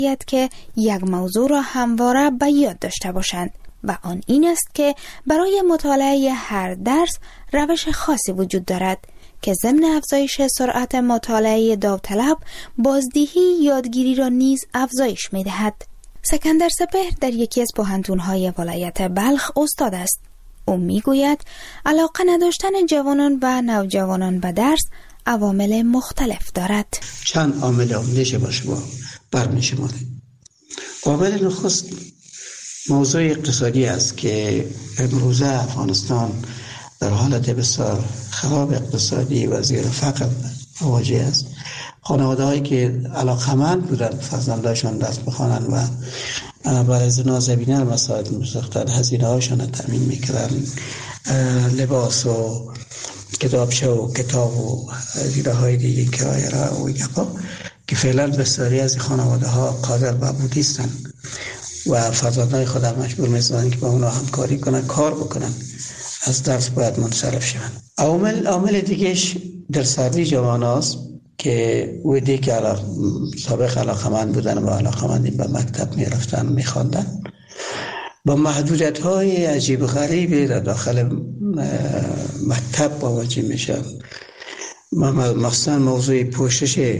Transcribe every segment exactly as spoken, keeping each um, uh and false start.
که یک موضوع را همواره به یاد داشته باشند و آن این است که برای مطالعه هر درس روش خاصی وجود دارد که ضمن افزایش سرعت مطالعه داوطلب بازدهی یادگیری را نیز افزایش می‌دهد. سکندر سپهر در یکی از پوهنتون‌های ولایت بلخ استاد است. او می‌گوید علاقه نداشتن جوانان و نوجوانان به درس عوامل مختلف دارد. چند عامل عمده باشه با برمی‌شمارد. عامل نخست موضوع اقتصادی است که امروزه افغانستان در حالت بسیار خراب اقتصادی و زیر فقر مواجه است. خانواده هایی که علاقمند بودن فرزندانشان درس بخوانند و برای زنا زمینه مساعد می‌ساختند، هزینه هاشان را تامین می‌کردند، لباس و کتابچه و کتاب و هزینه های دیگه کرایه را و گپا که فعلا بسیاری از خانواده ها قادر به بود نیستند و فرزندان خود را مجبور می‌سازند که با اونها همکاری کنند، کار بکنند، از درس باید منصرف شوند. عامل عامل دیگهش در سردی جوان هاست که ویدی که علاق... سابق علاقمند بودن و علاقمندی به مکتب می رفتن می خواندن با محدودیت های عجیب غریبی در داخل مکتب مواجه می شد. مخصوصا موضوع پوشش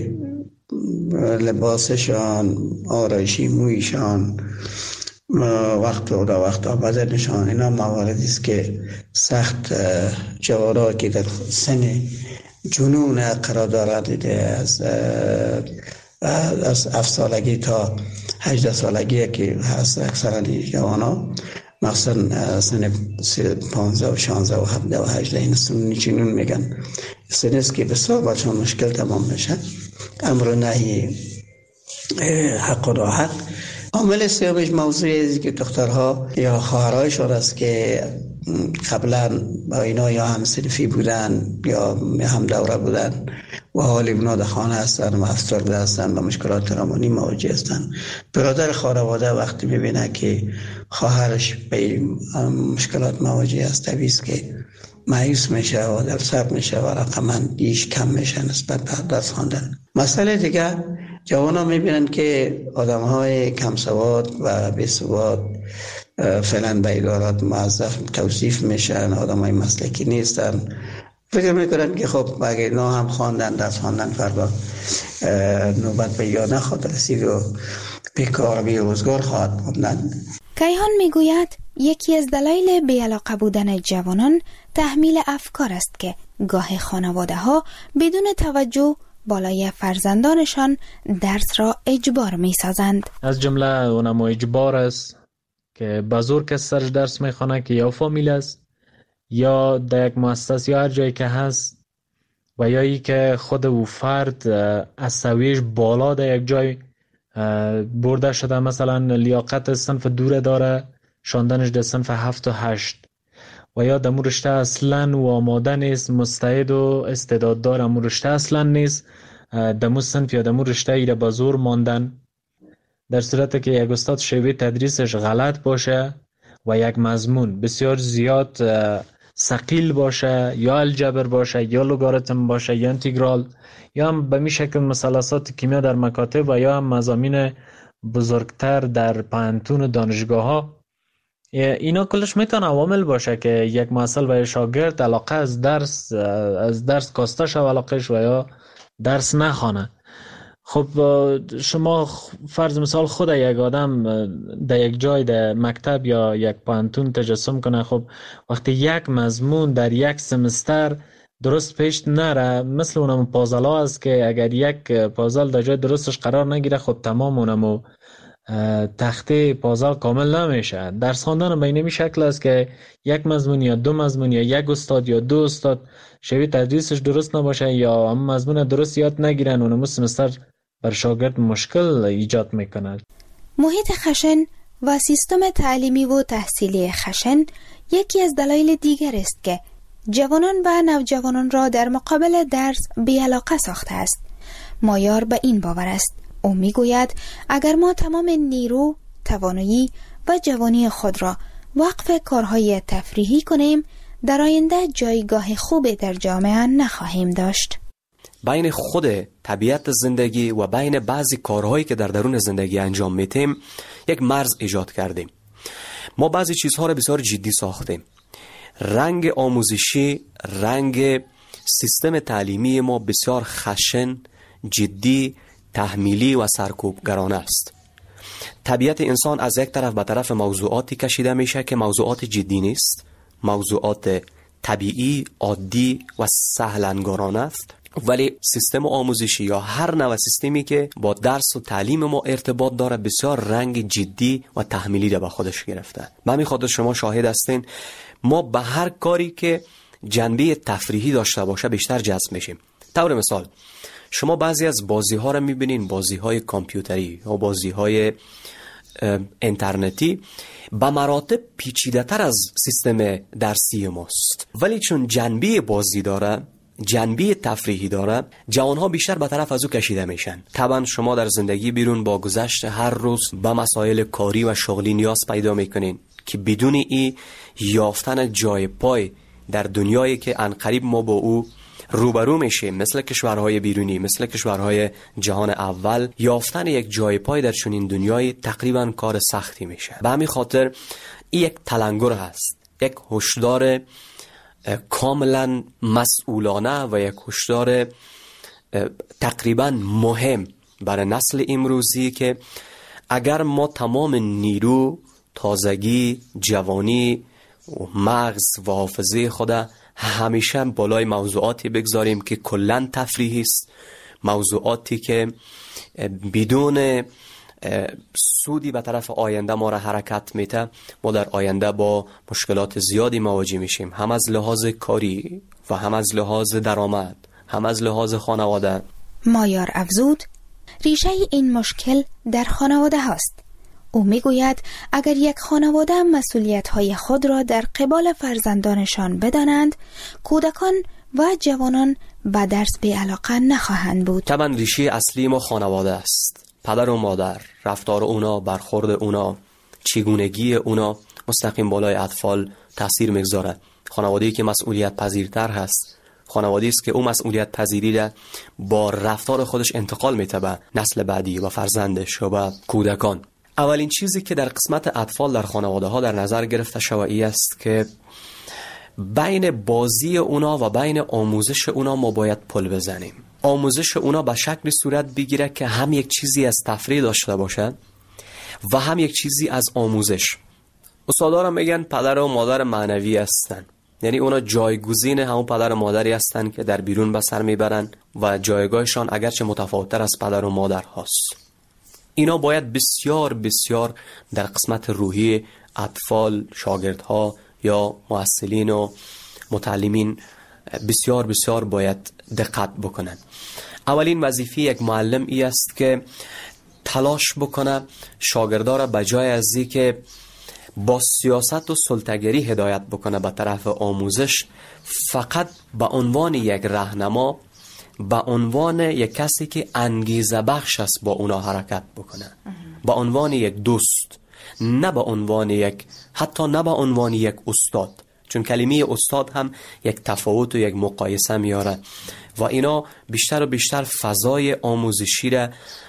لباسشان، آرایشی مویشان، وقت و دا وقت آمدنشان، اینا مواردی است که سخت جوانان که در سن جنون قرار دارد دیده از از هفت سالگی تا هجده سالگی که هست اکثرا جوانان مثلا سن پانزده و شانزده و هفده و هجده این سن جنون میگن. سن است که بسیار برشان مشکل تمام میشه. امر نهی حق و ناحق. عامل سومش موضوعی که دخترها یا خواهرایشان است که قبلا با اینا یا هم صنفی بودن یا هم دوره بودن و حالی اونا در خانه هستن و افسرده هستن و مشکلات روانی مواجه هستن. برادر خانواده وقتی میبینه که خواهرش به مشکلات مواجه است، طبیعی است که مایوس میشه و در سر میشه و رقمندیش کم میشه نسبت به درس خواندن. مسئله دیگر جوانان میبینن که آدم های کم سواد و بی سواد فعلا به ادارات موظف توصیف میشن، آدم های مسلکی نیستن. فکر میکنن که خب اگه اینا هم خواندن درس خواندن فردا نوبت به یا نخواهد رسید و بیکار بی روزگار خواهد بودن. کیهان میگوید یکی از دلایل بی‌علاقه بودن جوانان تحمیل افکار است که گاه خانواده ها بدون توجه بالای فرزندانشان درس را اجبار می سازند. از جمله اونم اجبار است که بزرگ کس سرش درس می خونه که یا فامیل است یا در یک مؤسسه یا هر جایی که هست و یا ای که خود او فرد از سویش بالا در یک جای برده شده، مثلا لیاقت صنف دوره داره، شاندنش در صنف هفت و هشت و یا دمو رشته اصلا و آماده نیست، مستعد و استعداد داره، امو رشته اصلا نیست، دمو صنف یا دمو رشته ایره با زور ماندن. در صورت که یک استاد شیوه تدریسش غلط باشه و یک مضمون بسیار زیاد ثقیل باشه، یا الجبر باشه یا لوگاریتم باشه یا انتگرال یا هم به می شکل مثلثات کیمیا در مکاتب و یا هم مضامین بزرگتر در پوهنتون و دانشگاه ها، اینا کلش میتونه عوامل باشه که یک محصل و شاگرد علاقه از درس از درس کاسته شو علاقهش و یا درس نخوانه. خب شما فرض مثال خود یک آدم در یک جای در مکتب یا یک پوهنتون تجسم کنه، خب وقتی یک مضمون در یک سمستر درست پیش نره، مثل اونم پازلا است که اگر یک پازل در جای درستش قرار نگیره خب تمام اونمو تخته پازل کامل نمیشه. درس خواندن به این شکل است که یک مضمون یا دو مضمون یا یک استاد یا دو استاد شیوه تدریسش درست نباشه یا هم مضمون درست یاد نگیرن، اونمو سمستر بر شاگرد مشکل ایجاد میکنه. محیط خشن و سیستم تعلیمی و تحصیلی خشن یکی از دلایل دیگر است که جوانان و نوجوانان را در مقابل درس بی‌علاقه ساخته است. مایار به این باور است. او میگوید اگر ما تمام نیرو، توانایی و جوانی خود را وقف کارهای تفریحی کنیم، در آینده جایگاه خوبی در جامعه نخواهیم داشت. بین خود طبیعت زندگی و بین بعضی کارهایی که در درون زندگی انجام میتیم یک مرز ایجاد کردیم. ما بعضی چیزها رو بسیار جدی ساختیم. رنگ آموزشی، رنگ سیستم تعلیمی ما بسیار خشن، جدی، تحمیلی و سرکوبگرانه است. طبیعت انسان از یک طرف به طرف موضوعاتی کشیده میشه که موضوعات جدی نیست، موضوعات طبیعی، عادی و سهلنگارانه است، ولی سیستم آموزشی یا هر نوع سیستمی که با درس و تعلیم ما ارتباط داره بسیار رنگ جدی و تحمیلی را به خودش گرفته. به همین خاطر شما شاهد هستین ما به هر کاری که جنبه تفریحی داشته باشه بیشتر جذب میشیم. طور مثال شما بعضی از بازی ها را میبینین، بازی های کامپیوتری یا بازی های اینترنتی به مراتب پیچیده تر از سیستم درسی ماست، ولی چون جنبه بازی داره، جنبه تفریحی داره، جوانها بیشتر به طرف از او کشیده میشن. طبعا شما در زندگی بیرون با گذشت هر روز به مسائل کاری و شغلی نیاز پیدا میکنین که بدون ای یافتن جای پای در دنیایی که عنقریب ما با او روبرو میشیم، مثل کشورهای بیرونی، مثل کشورهای جهان اول، یافتن یک جای پای در چنین دنیای تقریبا کار سختی میشه. به همین خاطر این یک تلنگر هست، یک هشدار کاملا مسئولانه و یک هشدار تقریبا مهم برای نسل امروزی که اگر ما تمام نیرو، تازگی، جوانی و مغز و حافظه خود همیشه بالای موضوعاتی بگذاریم که کلن تفریحی است، موضوعاتی که بدون سودی به طرف آینده ما را حرکت میده، ما در آینده با مشکلات زیادی مواجه میشیم، هم از لحاظ کاری و هم از لحاظ درآمد، هم از لحاظ خانواده. مایار افزود ریشه این مشکل در خانواده هاست. او میگوید اگر یک خانواده مسئولیت‌های خود را در قبال فرزندانشان بدانند، کودکان و جوانان به درس بی‌علاقه نخواهند بود. طبعا ریشه اصلی ما خانواده است. پدر و مادر، رفتار اونا، برخورد اونا، چگونگی اونا مستقیم بالای اطفال تاثیر میگذاره. خانواده‌ای که مسئولیت پذیرتر هست، خانواده‌ای است که او مسئولیت پذیری را با رفتار خودش انتقال میده به نسل بعدی و فرزندش و به کودکان. اولین چیزی که در قسمت اطفال در خانواده ها در نظر گرفته شوی است که بین بازی اونا و بین آموزش اونا ما باید پل بزنیم. آموزش اونا به شکل صورت بگیره که هم یک چیزی از تفریح داشته باشه و هم یک چیزی از آموزش. استادارم میگن پدر و مادر معنوی هستن، یعنی اونا جایگزین همون پدر و مادری هستن که در بیرون به سر میبرن و جایگاهشان اگرچه متفاوت‌تر از پدر و مادر هست. اینا باید بسیار بسیار در قسمت روحی اطفال، شاگردها یا مؤثرین و متعلمین بسیار بسیار باید دقت بکنن. اولین وظیفه یک معلم ای است که تلاش بکنه شاگردا را بجای از این که با سیاست و سلطه‌گری هدایت بکنه به طرف آموزش، فقط به عنوان یک راهنما، به عنوان یک کسی که انگیزه بخش است با اونا حرکت بکنه، به عنوان یک دوست، نه به عنوان یک، حتی نه به عنوان یک استاد، چون کلمه استاد هم یک تفاوت و یک مقایسه میاره و اینا بیشتر و بیشتر فضای آموزشی را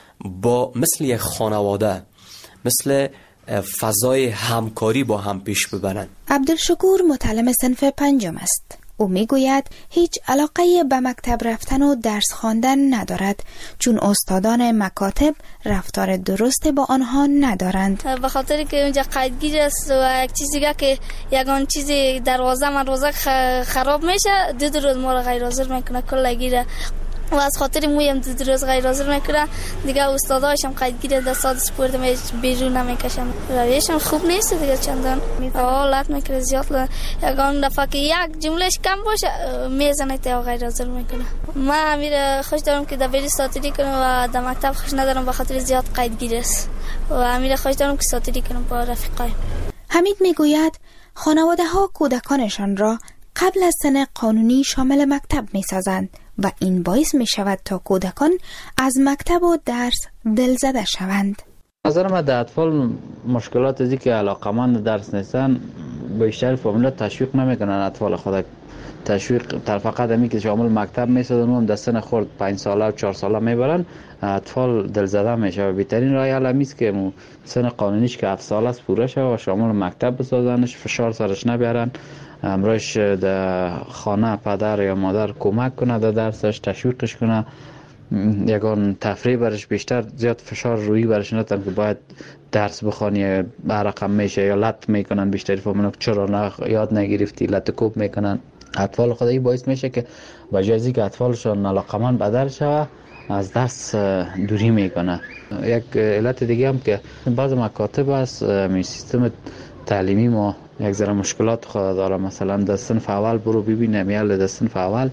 با مثل یک خانواده، مثل فضای همکاری با هم پیش ببرن. عبدالشکور متعلم صنف پنجم است. او میگوید هیچ علاقه به مکتب رفتن و درس خواندن ندارد، چون استادان مکاتب رفتار درست با آنها ندارند. به خاطر که اونجا قیدگیر است و یک چیزی که یگان چیزی دروازه من روزه خراب میشه، دو روز ما را غیر حاضر میکنه کلا گیره و از خاطر مویم دو روز غیر حاضر میکنه دیگه. استاداش هم قیدگیر دستات سپورت می بیرون نمیکشن، رویشون خوب نیست دیگه. چندان حالت میکنه زیاد، یگان دفعه که یک جملهش کم باشه میزنه تا غیر حاضر میکنه. من امیر خوش دارم که دبیری ساتری کنم و در مکتب خوش ندارم به خاطر زیاد قیدگیر است و امیر خوش دارم که ساتری کنم با رفیقای. حمید میگوید خانواده ها کودکانشان را قبل از سن قانونی شامل مکتب میسازند و این باعث می شود تا کودکان از مکتب و درس دلزده شوند. نظر من در اطفال مشکلات ازی که علاقمند درس نیستن بیشتر فامیلا تشویق نمیکنن اطفال خود. تشویق تر فقط همی که شامل مکتب میسازن و دستن خورد پنج ساله و چهار ساله میبرن، اطفال دلزده میشه و بهترین راه حل همیست که مو سن قانونیش که هفت ساله است پوره شود و شامل مکتب بسازنش، فشار سرش نبیارن، امروش در خانه پدر یا مادر کمک کنه در درسش، تشویقش کنه، یگان تفریح برش بیشتر، زیاد فشار روی برش ندن که باید درس بخوانی برقم میشه یا لط میکنن. بیشتر فهمونم چرا نه یاد نگرفتی، لط کوب میکنن. اطفال خودی باعث میشه که وجازی که اطفالشون علاقمند به درس شوه از درس دوری میکنه. یک علت دیگه هم که بعض مکاتب است می سیستم تعلیمی ما یک ذره مشکلات خود داره. مثلا در صنف اول برو ببینم یا در صنف اول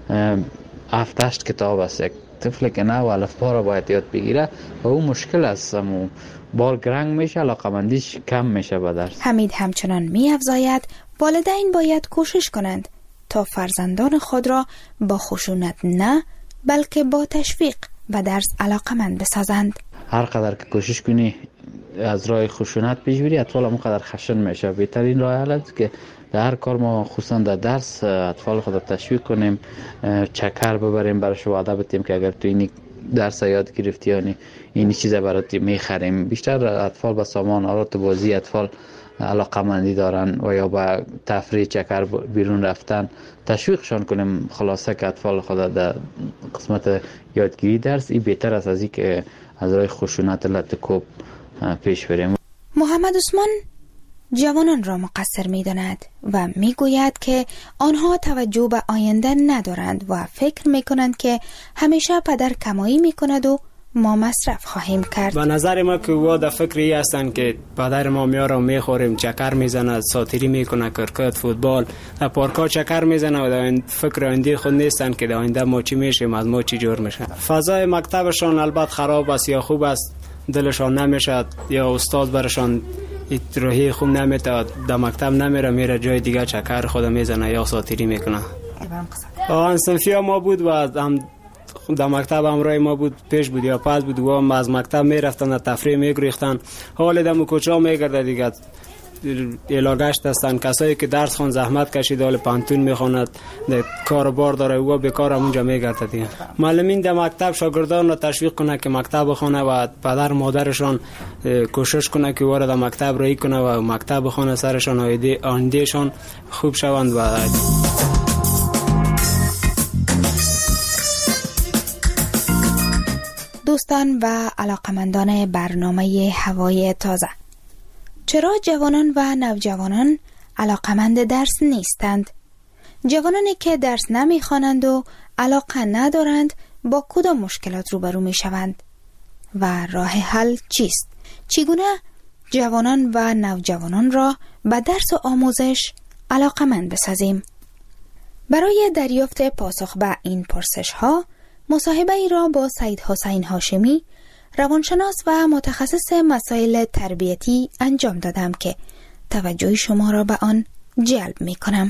هفت هشت کتاب است. یک طفل که نه و الفبا را باید یاد بگیره و اون مشکل است، بال گرنگ میشه، علاقمندیش کم میشه به درس. حمید همچنان می‌افزاید والدین باید کوشش کنند تا فرزندان خود را با خشونت نه بلکه با تشویق به درس علاقمند بسازند. هر قدر که کوشش کنی از راه خشونت پیش بری، اطفال هم قدر خشن میشه. بهترین راه حل است که در هر کار ما خصوصا در درس اطفال خود تشویق کنیم، چکر ببریم برش، وعده بدیم که اگر تو این درس یاد گرفتی یعنی این چیزا برات میخریم. بیشتر اطفال با سامان آلات بازی اطفال علاقمندی دارن و یا با تفریح چکر بیرون رفتن تشویقشان کنیم. خلاصه که اطفال خود در قسمت یادگیری درس این بهتر است از این که از راه خشونت لط کوب پیش بریم. محمد عثمان جوانان را مقصر می داند و می گوید که آنها توجه به آینده ندارند و فکر می کنند که همیشه پدر کمایی می کند و ما مصرف خواهیم کرد. به نظر ما که وا در فکری هستند که پدر ما میاره و میخوریم، چکر میزنه، ساتیری میکنه، کرکت، فوتبال، در پارکا چکر میزنه و در فکر آینده خود نیستن که در آینده ما چی میشیم، از ما چی جور میشه. فضای مکتبشان البته خراب است یا خوب است، دلشان نمیشه یا استاد برشان راهی خوب نمیده، در مکتب نمیره، میره جای دیگه چکر خود میزنه یا ساتیری میکنه. آن صنفی ما بود و هم در مکتب همراه ما بود، پیش بود یا پس بود و هم از مکتب میرفتن در تفریح میگریختن. حال دم کوچا میگرده دیگه علاقه‌اش هستن. کسایی که درس خون زحمت کشید حال پانتون میخواند، کار بار داره و بیکار اونجا میگرده دیگه. معلمین در مکتب شاگردان را تشویق کنه که مکتب بخونه و پدر مادرشان کوشش کنه که وارد مکتب رایی کنه و مکتب بخونه، سرشان آیندهشان خوب شوند. و دوستان و علاقمندان برنامه هوای تازه، چرا جوانان و نوجوانان علاقمند درس نیستند؟ جوانانی که درس نمیخوانند و علاقه ندارند با کدام مشکلات روبرو میشوند و راه حل چیست؟ چگونه جوانان و نوجوانان را به درس و آموزش علاقمند بسازیم؟ برای دریافت پاسخ به این پرسش ها مصاحبه ای را با سید حسین هاشمی، روانشناس و متخصص مسائل تربیتی انجام دادم که توجه شما را به آن جلب می کنم.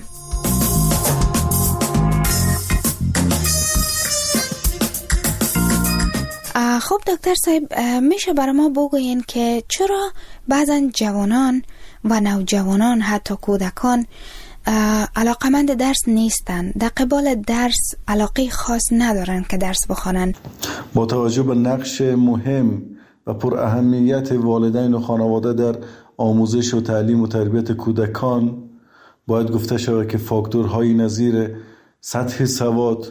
خب دکتر صاحب، میشه برای ما بگوین که چرا بعضا جوانان و نوجوانان حتی کودکان علاقمند درس نیستن، در قبال درس علاقه خاص ندارن که درس بخوانن؟ با توجه به نقش مهم و پر اهمیت والدین و خانواده در آموزش و تعلیم و تربیت کودکان، باید گفته شود که فاکتورهای نظیر سطح سواد،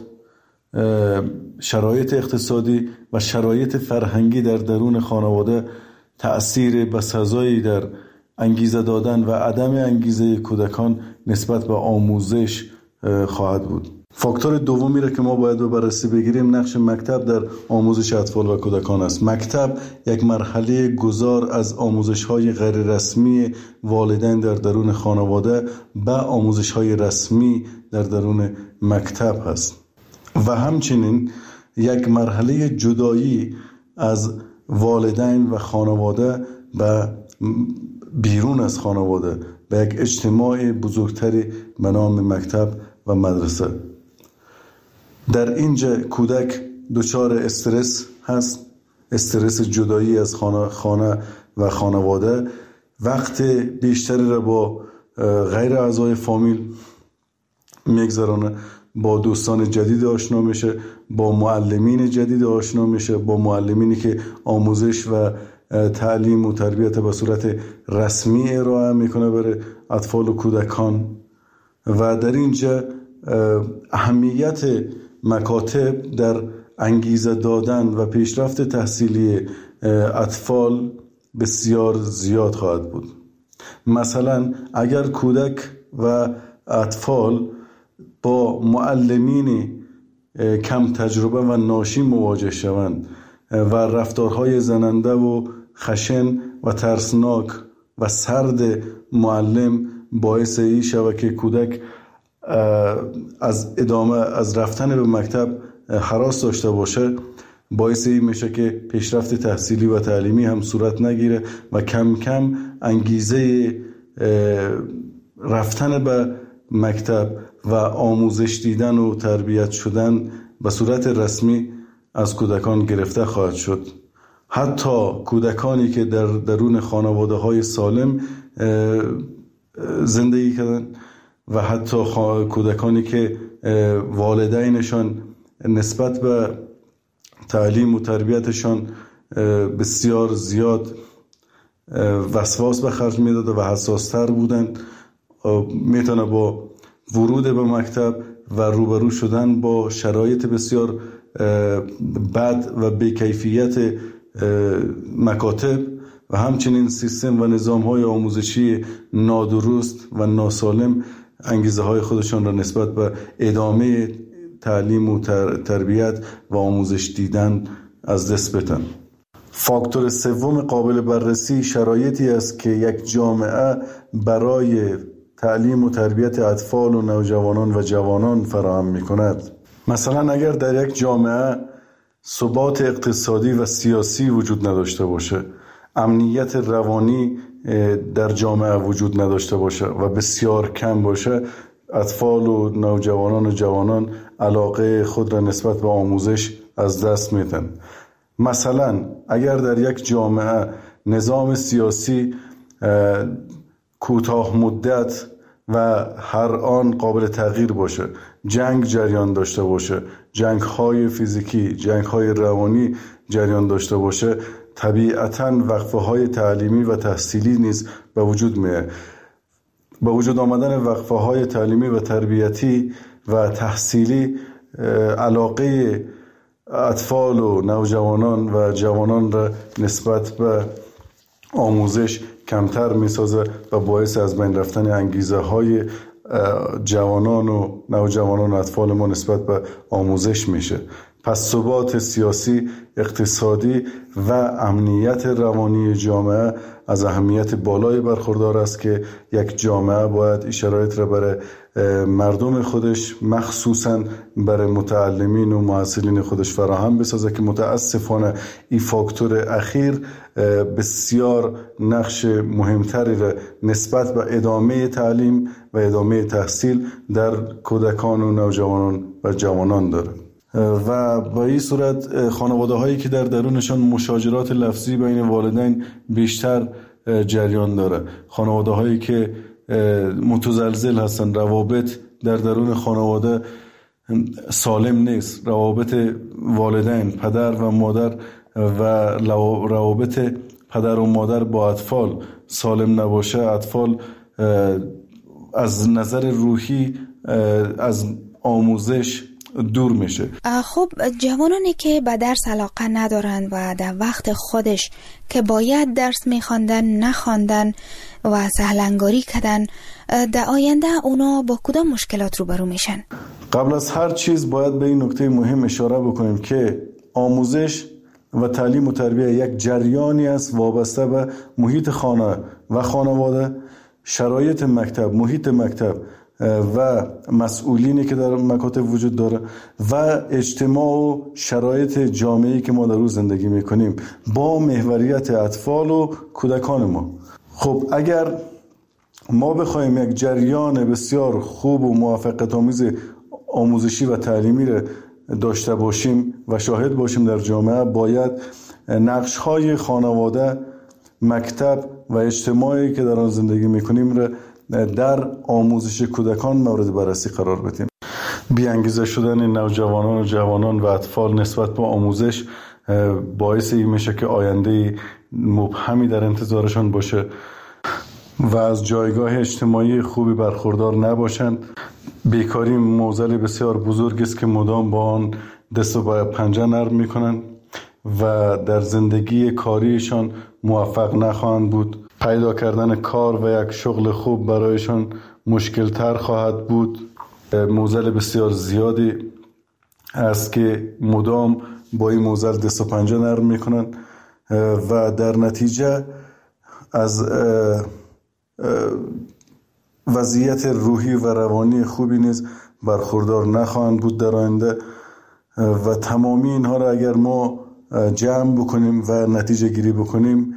شرایط اقتصادی و شرایط فرهنگی در درون خانواده تأثیر بسزایی در انگیزه دادن و عدم انگیزه کودکان نسبت به آموزش خواهد بود. فاکتور دومی را که ما باید به بررسی بگیریم نقش مکتب در آموزش اطفال و کودکان است. مکتب یک مرحله گذار از آموزش‌های غیر رسمی والدین در درون خانواده به آموزش‌های رسمی در درون مکتب است و همچنین یک مرحله جدایی از والدین و خانواده به بیرون از خانواده به یک اجتماع بزرگتری به نام مکتب و مدرسه. در اینجا کودک دچار استرس هست، استرس جدایی از خانه, خانه و خانواده، وقت بیشتری را با غیر اعضای فامیل میگذرانه، با دوستان جدید آشنا میشه، با معلمین جدید آشنا میشه، با معلمینی که آموزش و تعلیم و تربیت به صورت رسمی ارائه میکنه برای اطفال و کودکان. و در اینجا اهمیت مکاتب در انگیزه دادن و پیشرفت تحصیلی اطفال بسیار زیاد خواهد بود. مثلا اگر کودک و اطفال با معلمین کم تجربه و ناشی مواجه شوند و رفتارهای زننده و خشن و ترسناک و سرد معلم باعث این شود که کودک از ادامه از رفتن به مکتب هراس داشته باشه، باعث این میشه که پیشرفت تحصیلی و تعلیمی هم صورت نگیره و کم کم انگیزه رفتن به مکتب و آموزش دیدن و تربیت شدن به صورت رسمی از کودکان گرفته خواهد شد. حتی کودکانی که در درون خانواده های سالم زندگی کردن و حتی کودکانی که والدینشان نسبت به تعلیم و تربیتشان بسیار زیاد وسواس به خرج میداده و حساستر بودن، میتونه با ورود به مکتب و روبرو شدن با شرایط بسیار بد و بی‌کیفیت مکاتب و همچنین سیستم و نظام‌های آموزشی نادرست و ناسالم انگیزه های خودشان را نسبت به ادامه تعلیم و تربیت و آموزش دیدن از دست بدن. فاکتور سوم قابل بررسی شرایطی است که یک جامعه برای تعلیم و تربیت اطفال و نوجوانان و جوانان فراهم می کند. مثلا اگر در یک جامعه ثبات اقتصادی و سیاسی وجود نداشته باشه، امنیت روانی در جامعه وجود نداشته باشه و بسیار کم باشه، اطفال و نوجوانان و جوانان علاقه خود را نسبت به آموزش از دست میدن. مثلا اگر در یک جامعه نظام سیاسی کوتاه مدت و هر آن قابل تغییر باشه، جنگ جریان داشته باشه، جنگ های فیزیکی، جنگ های روانی جریان داشته باشه، طبیعتاً وقفه های تعلیمی و تحصیلی نیز به وجود میاد. با وجود آمدن وقفه های تعلیمی و تربیتی و تحصیلی، علاقه اطفال و نوجوانان و جوانان را نسبت به آموزش کمتر میسازه و باعث از بین رفتن انگیزه های جوانان و نوجوانان و اطفال ما نسبت به آموزش میشه. پس ثبات سیاسی، اقتصادی و امنیت روانی جامعه از اهمیت بالای برخوردار است که یک جامعه باید این شرایط را برای مردم خودش، مخصوصاً برای متعلمین و محصلین خودش فراهم بسازه که متاسفانه این فاکتور اخیر بسیار نقش مهمتری را نسبت به ادامه تعلیم و ادامه تحصیل در کودکان و نوجوانان و جوانان داره. و با این صورت خانواده هایی که در درونشان مشاجرات لفظی بین والدین بیشتر جریان داره، خانواده هایی که متزلزل هستن، روابط در درون خانواده سالم نیست، روابط والدین، پدر و مادر و روابط پدر و مادر با اطفال سالم نباشه، اطفال از نظر روحی از آموزش دور میشه. خب جوانانی که به درس علاقه ندارن و در وقت خودش که باید درس میخواندن نخواندن و سهلنگاری کردن، در آینده اونا با کدام مشکلات روبرو میشن؟ قبل از هر چیز باید به این نکته مهم اشاره بکنیم که آموزش و تعلیم و تربیت یک جریانی است وابسته به محیط خانه و خانواده، شرایط مکتب، محیط مکتب و مسئولینی که در مکاتب وجود داره و اجتماع و شرایط جامعه‌ای که ما در روز زندگی میکنیم با محوریت اطفال و کودکان ما. خب اگر ما بخوایم یک جریان بسیار خوب و موفقیت‌آمیز آموزشی و تعلیمی را داشته باشیم و شاهد باشیم در جامعه، باید نقش‌های خانواده، مکتب و اجتماعی که در آن زندگی میکنیم را در آموزش کودکان مورد بررسی قرار بدیم. بی‌انگیزه شدن نوجوانان و جوانان و اطفال نسبت به آموزش باعث این میشه که آینده مبهمی در انتظارشان باشه و از جایگاه اجتماعی خوبی برخوردار نباشند. بیکاری معضل بسیار بزرگ است که مدام با آن دست و پنجه نرم میکنند و در زندگی کاریشان موفق نخواهند بود. پیدا کردن کار و یک شغل خوب برایشان مشکل تر خواهد بود. معضل بسیار زیادی است که مدام با این معضل دست و پنجه نرم میکنند و در نتیجه از وضعیت روحی و روانی خوبی نیز برخوردار نخواهند بود در آینده. و تمامی اینها را اگر ما جمع بکنیم و نتیجه گیری بکنیم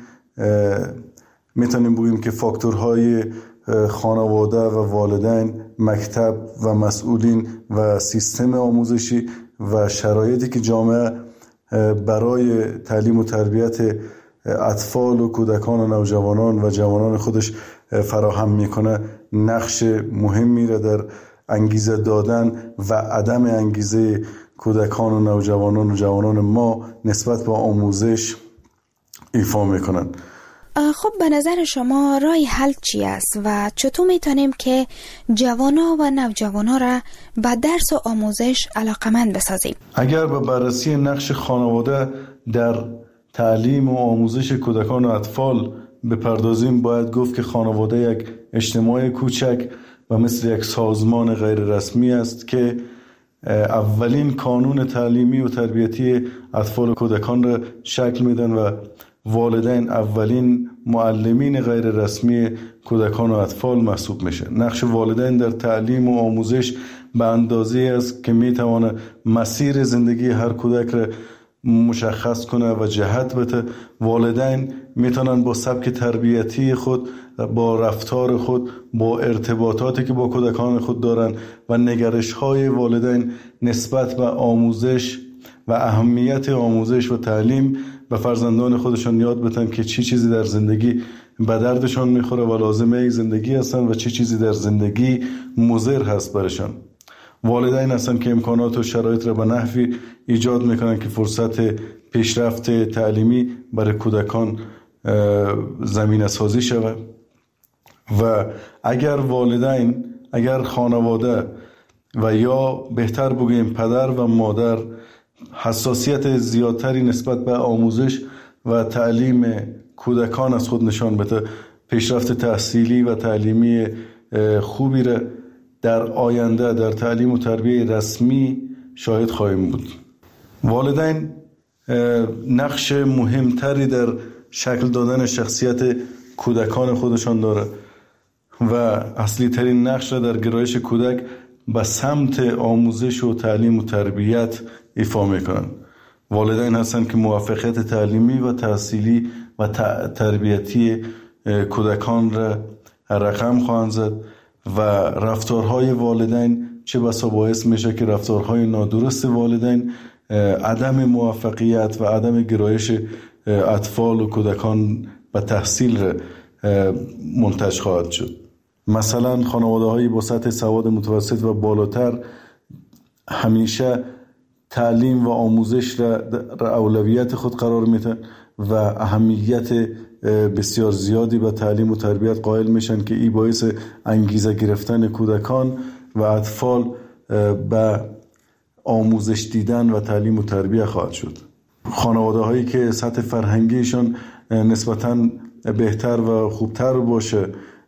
میتونیم بگیم که فاکتورهای خانواده و والدین، مکتب و مسئولین و سیستم آموزشی و شرایطی که جامعه برای تعلیم و تربیت اطفال و کودکان و نوجوانان و جوانان خودش فراهم میکنه نقش مهمی را در انگیزه دادن و عدم انگیزه کودکان و نوجوانان و جوانان ما نسبت به آموزش ایفا میکنن. خب به نظر شما راه حل چی است و چطور میتونیم که جوانا و نوجوانا را به درس و آموزش علاقمند بسازیم؟ اگر به بررسی نقش خانواده در تعلیم و آموزش کودکان و اطفال بپردازیم، باید گفت که خانواده یک اجتماع کوچک و مثل یک سازمان غیر رسمی است که اولین کانون تعلیمی و تربیتی اطفال و کودکان را شکل میدن و والدین اولین معلمین غیر رسمی کودکان و اطفال محسوب میشه. نقش والدین در تعلیم و آموزش به اندازه است که میتونه مسیر زندگی هر کودک را مشخص کنه و جهت بده. والدین میتونن با سبک تربیتی خود، با رفتار خود، با ارتباطاتی که با کودکان خود دارن و نگرش های والدین نسبت به آموزش و اهمیت آموزش و تعلیم به فرزندان خودشان یاد بدن که چی چیزی در زندگی به دردشان میخوره و لازمه زندگی هستن و چی چیزی در زندگی مضر هست برشان. والدین هستن که امکانات و شرایط را به نحوی ایجاد میکنن که فرصت پیشرفت تعلیمی برای کودکان زمینه سازی شود. و اگر والدین، اگر خانواده و یا بهتر بگیم پدر و مادر حساسیت زیادتری نسبت به آموزش و تعلیم کودکان از خود نشان بده، پیشرفت تحصیلی و تعلیمی خوبی را در آینده در تعلیم و تربیه رسمی شاهد خواهیم بود. والدین نقش مهمتری در شکل دادن شخصیت کودکان خودشان داره و اصلی ترین نقش را در گرایش کودک به سمت آموزش و تعلیم و تربیت ایفا میکنن. والدین هستن که موفقیت تعلیمی و تحصیلی و تربیتی کودکان را رقم خواهند زد و رفتارهای والدین چه بسا باعث میشه که رفتارهای نادرست والدین عدم موفقیت و عدم گرایش اطفال و کودکان به تحصیل را منتج خواهد شد. مثلا خانواده هایی با سطح سواد متوسط و بالاتر همیشه تعلیم و آموزش را اولویت خود قرار میدن و اهمیت بسیار زیادی به تعلیم و تربیت قائل میشن که این باعث انگیزه گرفتن کودکان و اطفال به آموزش دیدن و تعلیم و تربیت خواهد شد. خانواده هایی که سطح فرهنگیشان نسبتاً بهتر و خوبتر باشه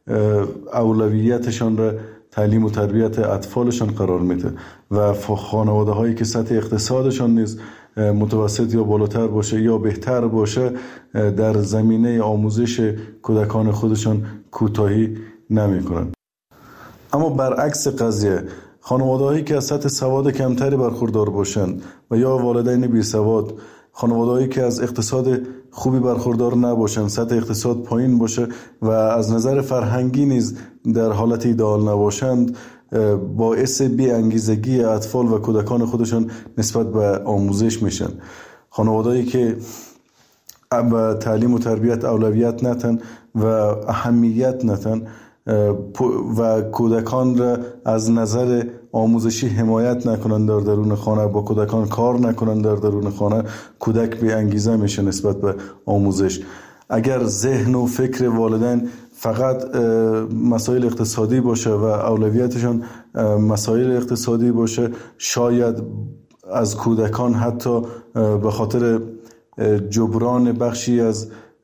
اولویتشان را تعلیم و تربیت اطفالشان قرار میده و خانواده هایی که سطح اقتصادشان نیز متوسط یا بالاتر باشه یا بهتر باشه در زمینه آموزش کودکان خودشان کوتاهی نمی کنند. اما برعکس قضیه خانواده هایی که از سطح سواد کمتری برخوردار باشند و یا والدین بی سواد، خانواده هایی که از اقتصاد خوبی برخوردار نباشند، سطح اقتصاد پایین باشه و از نظر فرهنگی نیز در حالت ایدئال نباشند، باعث بی انگیزگی اطفال و کودکان خودشان نسبت به آموزش میشن. خانواده‌ای که به تعلیم و تربیت اولویت نتن و اهمیت نتن و کودکان را از نظر آموزشی حمایت نکنند در درون خانه، با کودکان کار نکنند در درون خانه، کودک بی انگیزه میشه نسبت به آموزش. اگر ذهن و فکر والدین فقط مسائل اقتصادی باشه و اولویتشان مسائل اقتصادی باشه، شاید از کودکان حتی به خاطر جبران بخشی از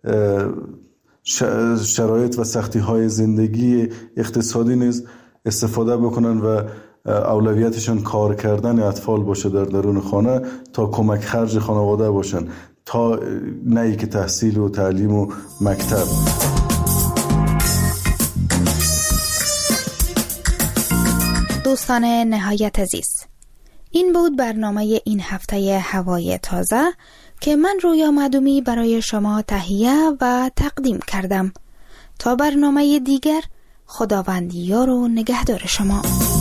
شرایط و سختی های زندگی اقتصادی نیز استفاده بکنن و اولویتشان کار کردن اطفال باشه در درون خانه تا کمک خرج خانواده باشن، تا نه که تحصیل و تعلیم و مکتب. دوستان نهایت عزیز، این بود برنامه این هفته هوای تازه که من رویا مدومی برای شما تهیه و تقدیم کردم. تا برنامه دیگر، خداوند یار و نگهدار شما.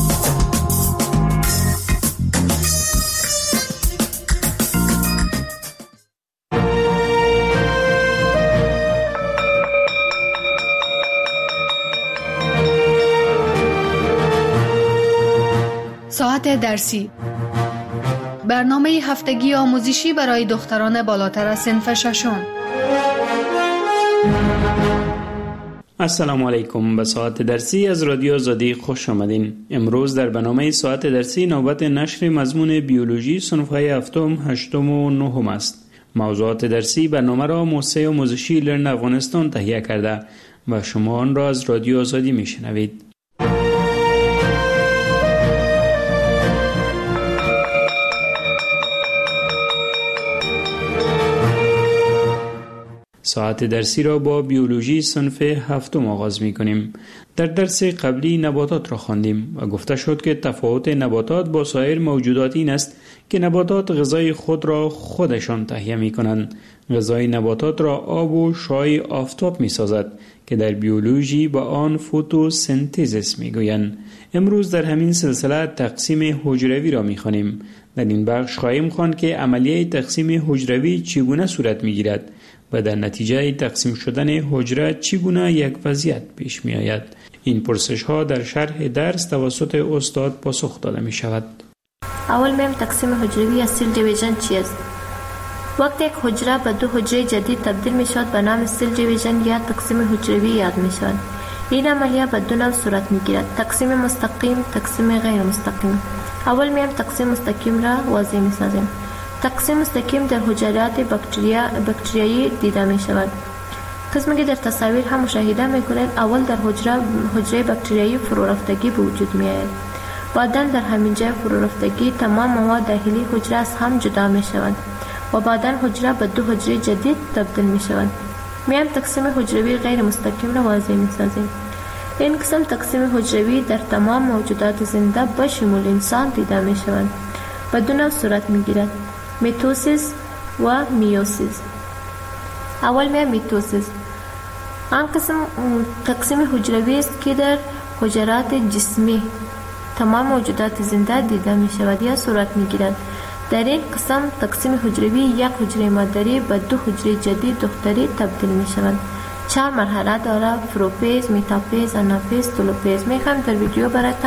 ساعت درسی، برنامه هفتگی آموزشی برای دختران بالاتر از صنف ششم. السلام علیکم. به ساعت درسی از رادیو آزادی خوش آمدین. امروز در برنامه ساعت درسی نوبت نشر مضمون بیولوژی صنف‌های هفتم، هشتم و نهم است. موضوعات درسی برنامه را موسسه آموزشی لرن افغانستان تهیه کرده و شما آن را از رادیو آزادی میشنوید. ساعت درسی را با بیولوژی صنف هفتم آغاز می کنیم. در درس قبلی نباتات را خواندیم و گفته شد که تفاوت نباتات با سایر موجودات این است که نباتات غذای خود را خودشان تهیه می کنند. غذای نباتات را آب و شعاع آفتاب می سازد که در بیولوژی با آن فتوسنتز می گویند. امروز در همین سلسله تقسیم حجروی را می خوانیم. در این بخش خواهیم خواند که عملیه تقسیم حجروی چگونه صورت می گیرد و در نتیجه تقسیم شدن حجره چگونه یک وضعیت پیش می آید. این پرسش ها در شرح درس توسط استاد پاسخ داده می شود. اول میم تقسیم حجروی یا سیل دیویژن چی است؟ وقتی یک حجره به دو حجره جدید تبدیل می شود به نام سیل دیویژن یا تقسیم حجروی یاد می شود. این عملیه به دو نوع صورت می گیرد: تقسیم مستقیم، تقسیم غیر مستقیم. اول میم تقسیم مستقیم را واضح می سازیم. تقسیم مستقیم در حجرات باکتریا باکتریایی دیده می شود. قسمی که در تصاویر هم مشاهده می کنید، اول در حجره حجره باکتریایی فرو رفتگی به وجود می آید. بعدا در همین جای فرو رفتگی تمام مواد داخلی حجره از هم جدا می شود و بعدا حجره به دو حجره جدید تبدیل می شود. میم تقسیم حجروی غیر مستقیم را واضح می سازیم. این قسم تقسیم حجروی در تمام موجودات زنده به شمول انسان دیده می شود. به دو نوع صورت می گیرد: میتوسیس و میوسیس. اول می میتوسیس. آن قسم تقسیم حجروی است که در حجرات جسمی تمام موجودات زنده دیده می شود یا صورت می گیرد. در این قسم تقسیم حجروی یک حجره مادری به دو حجره جدید دختری تبدیل می شود. چهار مرحله دارد: پروفیز، میتافیز، آنافیز، تولوفیز. می خواهم در ویدیو براتان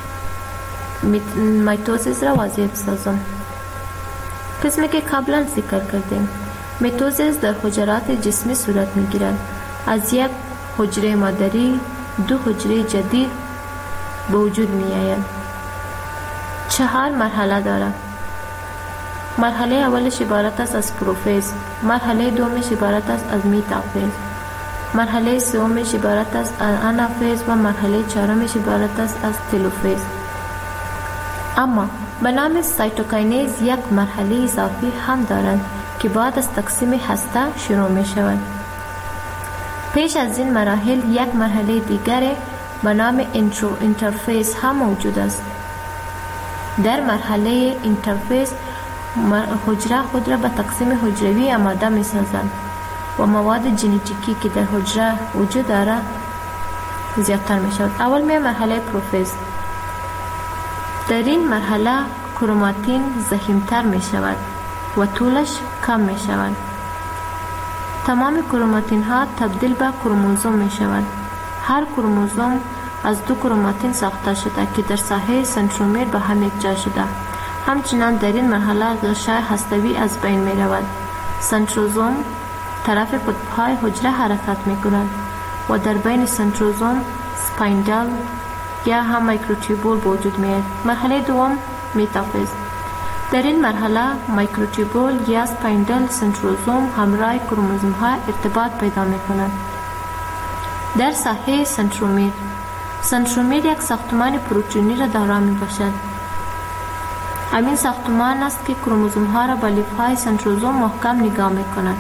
میتوسیس را واضح بسازم. قسمی که قبلا ذکر کردیم، میتوسیس در حجرات جسمی صورت می گیرد. از یک حجره مادری دو حجره جدید به وجود می آید. چهار مرحله دارد. مرحله اولش عبارت است از پروفیز، مرحله دومش عبارت است از میتافیز، مرحله سومش عبارت است از آنافیز و مرحله چهارمش عبارت است از تلوفیز. اما به نام سایتوکاینز یک مرحله اضافی هم دارند که بعد از تقسیم هسته شروع می شود. پیش از این مراحل یک مرحله دیگر به نام اینترفیز هم موجود است. در مرحله اینترفیز حجره خود را به تقسیم حجروی آماده می سازند و مواد ژنتیکی که در حجره وجود دارد زیادتر می شود. اول می مرحله پروفیز. در این مرحله کروماتین ضخیم‌تر می شود و طولش کم می شود. تمام کروماتین ها تبدیل به کروموزوم می شود. هر کروموزوم از دو کروماتین ساخته شده که در ساحه سنترومیر به هم یکجا شده. همچنان در این مرحله غشای هسته‌ای از بین می رود. سنتروزوم طرف قطب‌های حجره حرکت می کند و در بین سنتروزوم سپایندل یا هم مایکروتوبول وجود می آید. مرحله دوم میتافیز. در این مرحله مایکروتوبول یا سپایندل سنتروزوم همراه کروموزوم ها ارتباط پیدا می کند. در ساحه سنترومیر، سنترومیر یک ساختمان پروتئینی را دارا می باشد. همین ساختمان است که کروموزوم ها را با لیف های سنتروزوم محکم نگاه می کند.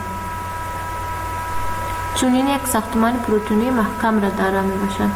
چون این یک ساختمان پروتئینی محکم را دارا می باشد.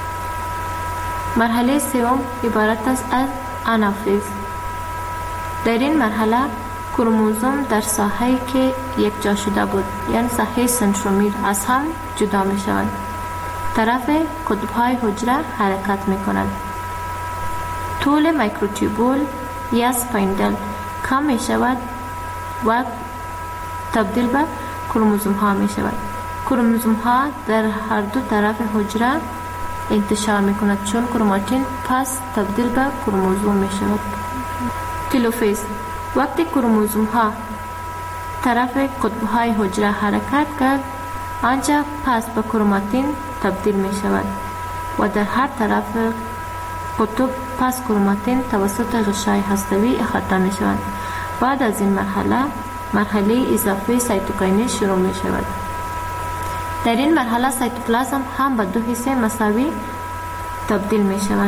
مرحله سوم عبارت است از آنافیز. در این مرحله کروموزوم در ساحه‌ای که یک جا شده بود یعنی ساحه سنترومیر از هم جدا می شود. طرف قطب‌های حجره حرکت می کند. طول مایکروتوبول یا سپایندل کم می شود و تبدیل به کروموزوم ها می شود. کروموزوم ها در هر دو طرف حجره انتشار می کند چون کروماتین پس تبدیل به کروموزوم می شود. تلوفیز. وقتی کروموزوم ها طرف قطب های حجره حرکت کرد آنجا پس به کروماتین تبدیل می شود و در هر طرف قطب پس کروماتین توسط غشای هسته‌ای احاطه می شود. بعد از این مرحله مرحله اضافه سایتوکینز شروع می شود. در این مرحله سایتوپلازم هم به دو حصه مساوی تبدیل می شود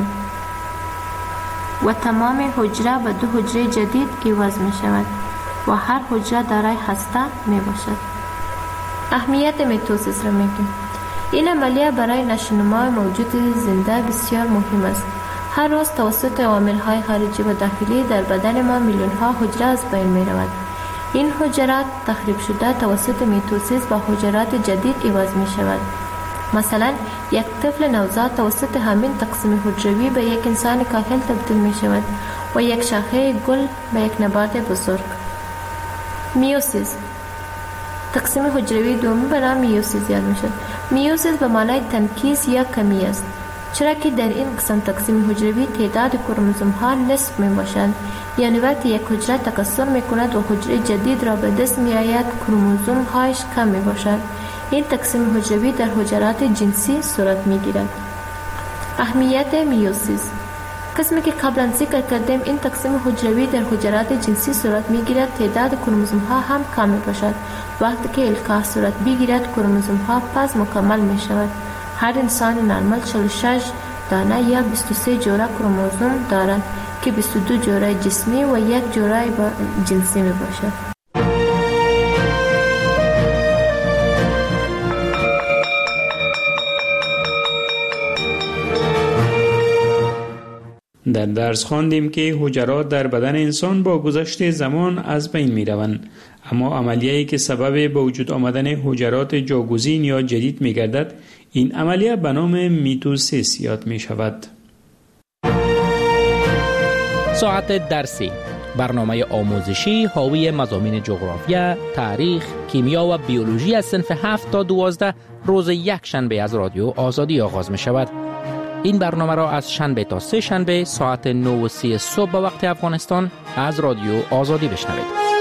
و تمام حجره به دو حجره جدید عوض می شود و هر حجره دارای هسته می باشد. اهمیت میتوسیس را میگیم. این عملیه برای نشوونما موجود زنده بسیار مهم است. هر روز توسط عوامل‌های خارجی و داخلی در بدن ما میلیون‌ها حجره از بین می رود. این حجرات تخریب شده توسط میتوسیس با حجرات جدید عوض می شود. مثلا یک طفل نوزاد توسط همین تقسیم حجروی به یک انسان کاهل تبدیل می شود و یک شاخه گل به یک نبات بزرگ. میوسیس. تقسیم حجروی دومی به نام میوسیس یاد می شود. میوسیس به معنای تنکیس یا کمی است، چرا که در این قسم تقسیم حجروی تعداد کروموزوم ها نصف می باشند. یعنی وقتی یک حجره تکثر می کند و حجره جدید را به دست می آید کروموزوم هایش کم می باشد. این تقسیم حجروی در حجرات جنسی صورت می گیرد. اهمیت میوسیس. قسمی که قبلا ذکر کردیم این تقسیم حجروی در حجرات جنسی صورت می گیرد تعداد کروموزوم ها هم کم می باشد. وقتی که القاح صورت بگیرد کروموزوم ها پس مکمل می شود. هر انسان نرمال چهل و شش دانه یا بیست و سه جوره کروموزوم دارند که بیست و دو جوره جسمی و یک جوره جنسی می باشد. در درس خواندیم که حجرات در بدن انسان با گذشت زمان از بین می روند، اما عملیه‌ای که سبب به وجود آمدن حجرات جاگزین یا جدید می گردد این عملیه به نام میتوسیس یاد می شود. ساعت درسی، برنامه آموزشی حاوی مضامین جغرافیا، تاریخ، کیمیا و بیولوژی از صنف هفت تا دوازده روز یک شنبه از رادیو آزادی آغاز می شود. این برنامه را از شنبه تا سه شنبه ساعت نه و سی صبح به وقت افغانستان از رادیو آزادی بشنوید.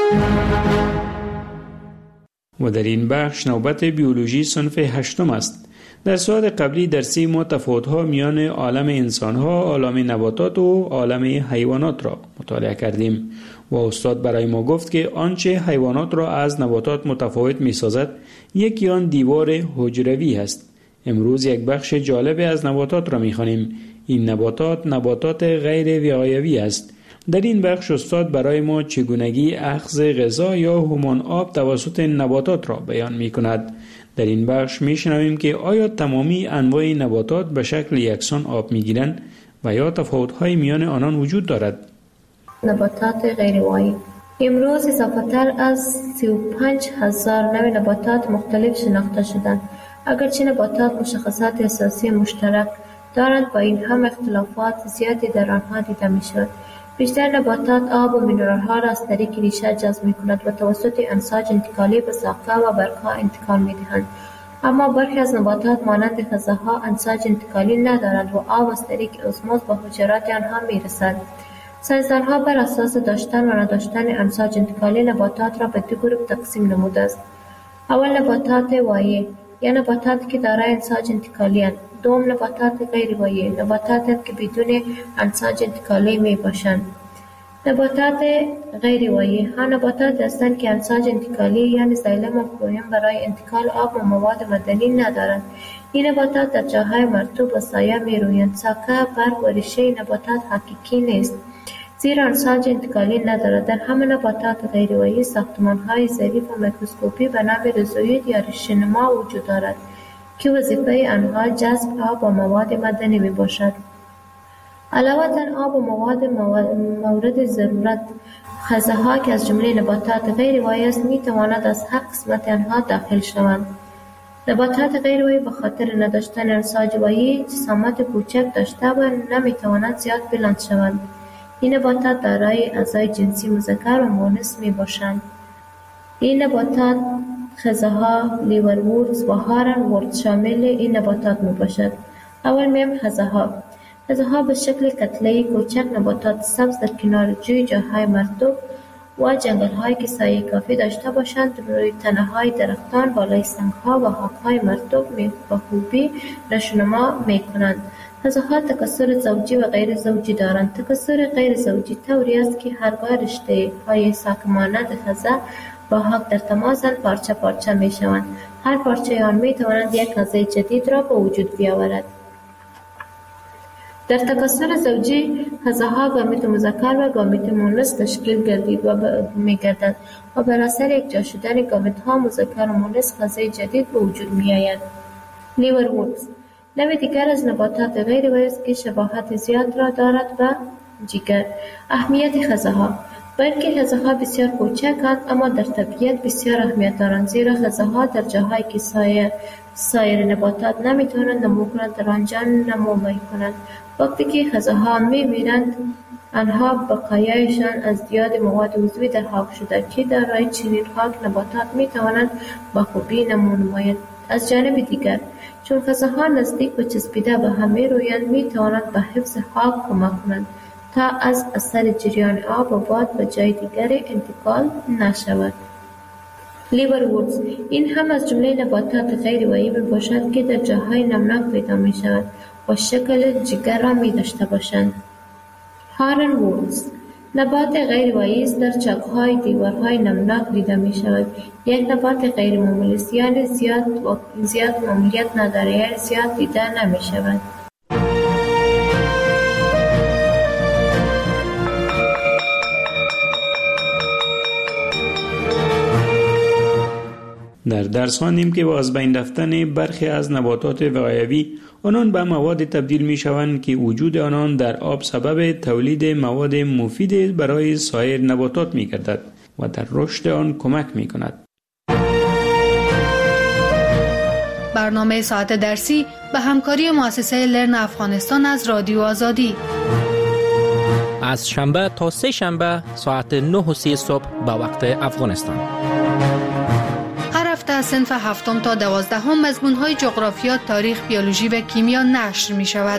و در این بخش نوبت بیولوژی صنف هشتم است. در ساعت قبلی درسی ما تفاوت‌ها میان عالم انسان‌ها، عالم نباتات و عالم حیوانات را مطالعه کردیم و استاد برای ما گفت که آنچه حیوانات را از نباتات متفاوت می‌سازد یکی آن دیوار حجروی است. امروز یک بخش جالب از نباتات را می‌خوانیم. این نباتات نباتات غیر وقایوی است. در این بخش استاد برای ما چگونگی اخذ غذا یا همان آب توسط نباتات را بیان می‌کند. در این بخش می‌شنویم که آیا تمامی انواع نباتات به شکل یکسان آب می‌گیرند و یا تفاوت‌های میان آنان وجود دارد. نباتات غیر وقایوی. امروز اضافه‌تر از سی و پنج هزار نوع نباتات مختلف شناخته شدند. اگرچه نباتات مشخصات اساسی مشترک دارند، با این هم اختلافات زیادی در آنها دیده می‌شود. بیشتر نباتات آب و مینرال‌ها را از طریق ریشه جذب می‌کنند و توسط امواج انتقالی به ساقه و برگ‌ها انتقال می‌دهند. اما برخی از نباتات مانند خزه‌ها انساج انتقالی ندارند و آب از طریق اسموز به حجرات آنها میرسد. ساینسدانها بر اساس داشتن و نداشتن انساج انتقالی نباتات را به دو گروه تقسیم نموده است. اول نباتات وایع یا نباتات که دارای انساج انتقالی اند. دوم نباتات غیر وایع، نباتات که بدون انساج انتقالی می باشند. نباتات غیر وایع ها نباتات هستند که انساج انتقالی یعنی زایلم و فلویم برای انتقال آب و مواد معدنی ندارند. این نباتات در جاهای مرطوب و سایه می رویند. ساکه، برگ و ریشه نباتات حقیقی نیست، زیرا انساج انتقالی ندارد. در همه نباتات غیر وایع ساختمان‌های ظریف و میکروسکوپی به نام ریزوید یا ریشه‌نما وجود دارد که وظیفه آنها جذب آب و مواد معدنی می باشد. علاوه بر آب و مواد مورد ضرورت، خزه‌ها که از جمله نباتات غیر وایع است می تواند از هر قسمت آنها داخل شوند. نباتات غیر وایع به خاطر نداشتن انساج وایع جسامت کوچک داشته و نمی توانند زیاد بلند شوند. این نباتات دارای اعضای جنسی مذکر و مؤنث می باشند. این نباتات خزه‌ها، لیوروردز و هارن‌وردز شامل این نباتات می باشد. اول میم خزه‌ها. خزه‌ها به شکل کتله‌ای کوچک نباتات سبز در کنار جوی، جاهای مرطوب و جنگل‌هایی که سایه کافی داشته باشند روی تنه‌های درختان، بالای سنگ‌ها و خاک‌های مرطوب می به خوبی نشوونما می‌کنند. خزه‌ها تکثر زوجی و غیر زوجی دارند. تکثر غیر زوجی طوری است که هرگاه رشته‌های ساک مانند خزه با حق در تماسند پارچه پارچه می شوند. هر پارچه آن می تواند یک غذای جدید را به وجود بیاورد. در تکثر زوجی خزه‌ها گامیت مذکر و گامیت مؤنث تشکیل گردید و می گردد و بر اثر یک جا شدن گامیت‌ها مذکر و مؤنث غذای جدید به وجود می آید. لیوروردز نوع دیگر از نباتات غیر وایع است که شباهت زیاد را دارد به جگر. اهمیت خزه‌ها. بلکه خزه‌ها بسیار کوچکند اما در طبیعت بسیار اهمیت دارند، زیرا خزه‌ها در جاهایی که سایر سایر نباتات نمیتوانند نمو کنند در آنجا نمو میکنند. وقتی که خزه‌ها میمیرند آنها بقایایشان از دیاد مواد عضوی در خاک شده که دارای چنین خاک نباتات میتوانند به خوبی نمو نمایند. از جانب دیگر چون خزه‌ها نزدیک و چسبیده به هم میرویند میتوانند به حفظ خاک کمک کنند تا از اثر جریان آب و باد به جای دیگر انتقال نشود. لیوروردز این هم از جمله نباتات غیر وایع می باشد که در جاهای نمناک پیدا می شود و شکل جگر را می داشته باشند. هارن‌وردز نبات غیر وایع است، در چاک‌های دیوارهای نمناک دیده می شود. یک نبات غیر معمولی است، یعنی زیاد و زیاد معمولیت ندارد، یعنی زیاد دیده نمی شود. در درس خواندیم که با از بین رفتن برخی از نباتات وقایوی آنان به مواد تبدیل می شوند که وجود آنان در آب سبب تولید مواد مفید برای سایر نباتات می گردد و در رشد آن کمک می کند. برنامه ساعت درسی به همکاری مؤسسه لرن افغانستان از رادیو آزادی از شنبه تا سه شنبه ساعت نه و سی صبح به وقت افغانستان. هر هفته از صنف هفتم تا دوازدهم مضمون‌های جغرافیا، تاریخ، بیولوژی و کیمیا نشر می شود.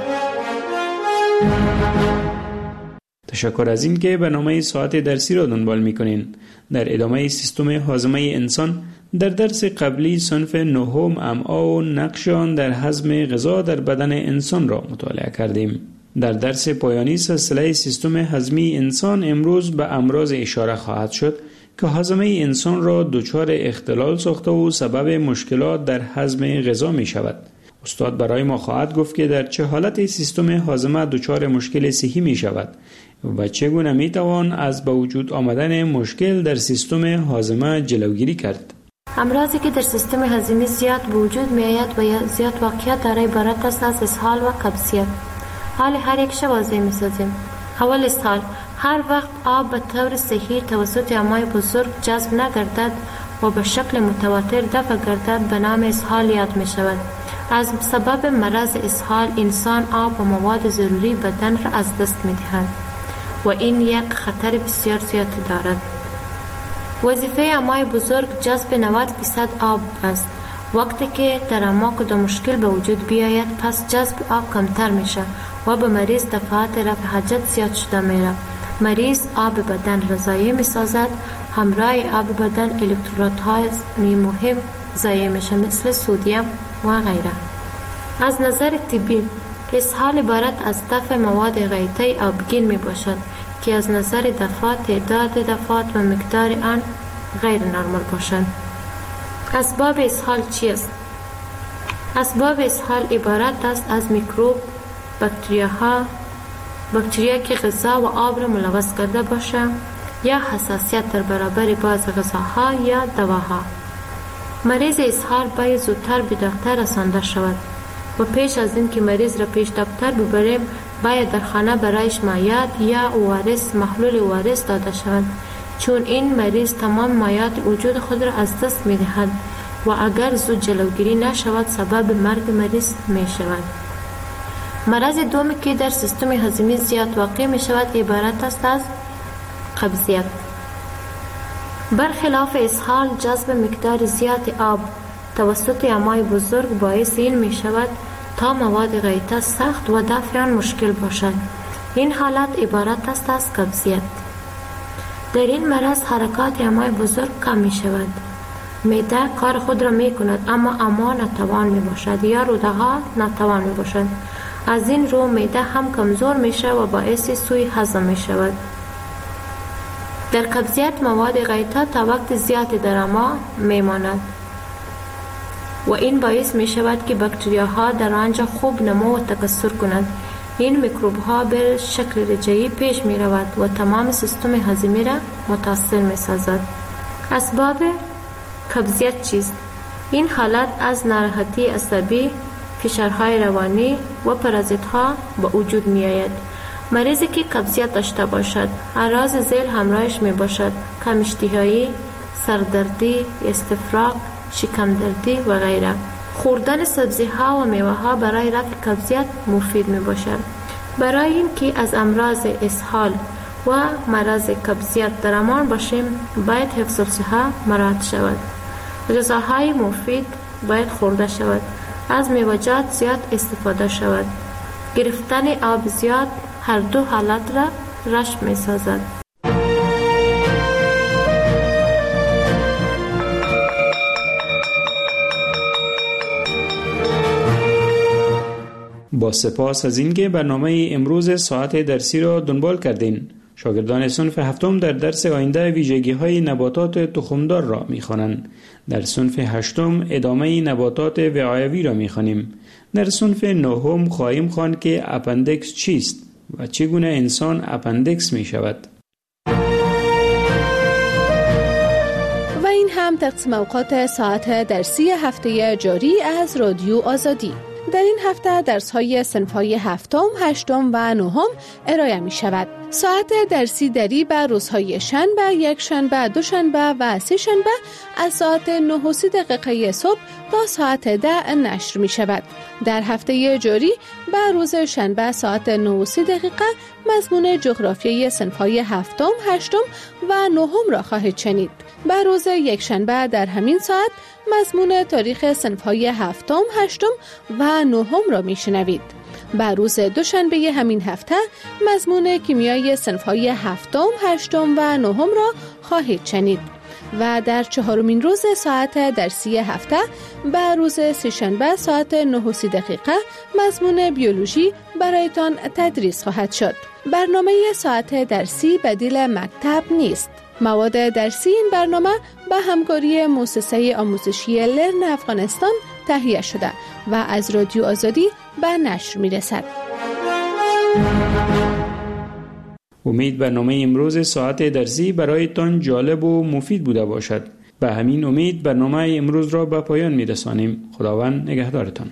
تشکر از این که برنامه ساعت درسی را دنبال می کنین. در ادامه سیستم هاضمه انسان در درس قبلی صنف نهم امعا و نقش آن در هضم غذا در بدن انسان را مطالعه کردیم. در درس پایانی سلسله سیستم هضمی انسان امروز به امراض اشاره خواهد شد که هاضمه انسان را دچار اختلال ساخته و سبب مشکلات در هضم غذا می شود. استاد برای ما خواهد گفت که در چه حالت سیستم هاضمه دچار مشکل صحی می شود و چگونه می توان از به وجود آمدن مشکل در سیستم هاضمه جلوگیری کرد. امراضی که در سیستم هضمی زیاد به وجود می آید و زیاد واقعیت دارای عبارت است از اسهال و قبضیت. حال هر یک شب واضح می سازیم. اول اسهال. هر وقت آب به طور صحیح توسط امعای بزرگ جذب نگردد و به شکل متواتر دفع گردد به نام اسهال یاد می شود. از سبب مرض اسهال انسان آب و مواد ضروری بدن را از دست می دهد و این یک خطر بسیار زیاد دارد. وظیفه امعای بزرگ جذب نود درصد آب است وقتی که در اما کدام مشکل به وجود بیاید پس جذب آب کمتر میشه و به مریض دفعات رفع حاجت زیاد شده میره. مریض آب بدن را ضایع میسازد، همراه آب بدن الکترودهای مهم ضایع میشه مثل سدیم و غیره. از نظر طبی اسهال عبارت از دفع مواد غیطی آبگین می باشد که از نظر دفعات تعداد دفعات و مقدار آن غیر نرمال باشند. اسباب اسهال چیست؟ اسباب اسهال عبارت است از میکروب، باکتریاها، باکتریا که غذا و آب را ملوث کرده باشه یا حساسیت در برابر بعض غذاها یا دواها. مریض اسهال باید زودتر به دکتر رسانده شود و پیش از این که مریض را پیش دکتر ببریم باید در خانه برایش مایعات یا اوارس محلول اوارس داده شود، چون این مریض تمام مایعات وجود خود را از دست می دهد و اگر زود جلوگیری نشود سبب مرگ مریض می شود. مرض دومی که در سیستم هضمی زیاد واقع می شود عبارت است از قبضیت. برخلاف اسهال جذب مقدار زیاد آب توسط امعای بزرگ باعث این می شود تا مواد غیطه سخت و دفع آن مشکل باشد. این حالت عبارت است از قبضیت. در این مرض حرکات امعای بزرگ کم می شود. معده کار خود را می کند اما اما ناتوان می باشد یا روده ها ناتوان می باشد. از این رو معده هم کمزور می شود و باعث سوء هضم می شود. در قبضیت مواد غیطه تا وقت زیادی در امعا می ماند و این باعث می شود که باکتریاها در آنجا خوب نمو و تکثر کنند. این میکروب ها به شکل رجعی پیش می رود و تمام سیستم هضمی را متاثر می سازد. اسباب قبضیت چیست؟ این حالت از ناراحتی عصبی، فشارهای روانی و پرازیت ها به وجود می آید. مریضی که قبضیت داشته باشد اعراض ذیل همراهش می باشد: کم اشتهایی، سردردی، استفراغ، شکم دردی و غیره. خوردن سبزی ها و میوه ها برای رفع قبضیت مفید می باشد. برای اینکه از امراض اسهال و مرض قبضیت در امان باشیم باید حفظ الصحه مراعات شود. غذاهای مفید باید خورده شود. از میوه‌جات زیاد استفاده شود. گرفتن آب زیاد هر دو حالت را رشد می سازد. با سپاس از اینکه برنامه امروز ساعت درسی را دنبال کردین. شاگردان صنف هفتم در درس آینده ویژگی های نباتات تخمدار را می خوانند. در صنف هشتم ادامه نباتات وعایوی را می خوانیم. در صنف نهم خواهیم خواند که اپندکس چیست و چگونه انسان اپندکس می شود. و این هم تقسیم اوقات ساعت درسی هفته جاری از رادیو آزادی. در این هفته درس‌های صنف‌های هفتم، هشتم و نهم ارائه می شود. ساعت درسی دری بر روزهای شنبه، یک شنبه، دو شنبه و سه شنبه از ساعت نه و سی دقیقه صبح تا ساعت ده نشر می شود. در هفته جاری بر روز شنبه ساعت نه و سی دقیقه مضمون جغرافیای صنف‌های هفتم، هشتم و نهم را خواهید شنید. بر روز یک شنبه در همین ساعت مضمون تاریخ صنف‌های هفتم، هشتم و نهم را میشنوید. بر روز دوشنبه همین هفته مضمون کیمیای صنف‌های هفتم، هشتم و نهم را خواهید شنید. و در چهارمین روز ساعت درسی هفته بر روز سه‌شنبه ساعت نه و سی دقیقه مضمون بیولوژی برایتان تدریس خواهد شد. برنامه ساعت درسی بدیل مکتب نیست. مواد درسی این برنامه به همکاری مؤسسه آموزشی لرن افغانستان تهیه شده و از رادیو آزادی به نشر می رسد. امید برنامه امروز ساعت درسی برایتان جالب و مفید بوده باشد. به همین امید برنامه امروز را به پایان می رسانیم. خداوند نگهدارتان.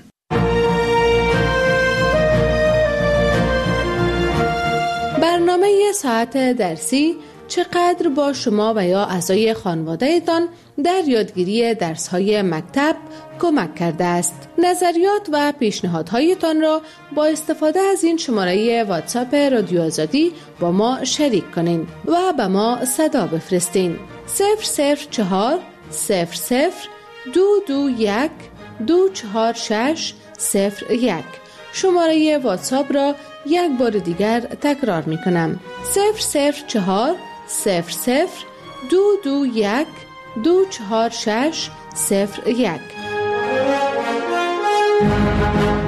برنامه ساعت درسی چقدر با شما و یا اعضای خانواده‌تان در یادگیری درس‌های مکتب کمک کرده است. نظریات و پیشنهادهایتان را با استفاده از این شماره واتساپ رادیو آزادی با ما شریک کنین و به ما صدا بفرستین. صفر صفر چهار صفر صفر دو دو یک دو چهار شش صفر یک. شماره واتساپ را یک بار دیگر تکرار می کنم: صفر صفر چهار صفر صفر دو دو یک دو چهار شش صفر یک.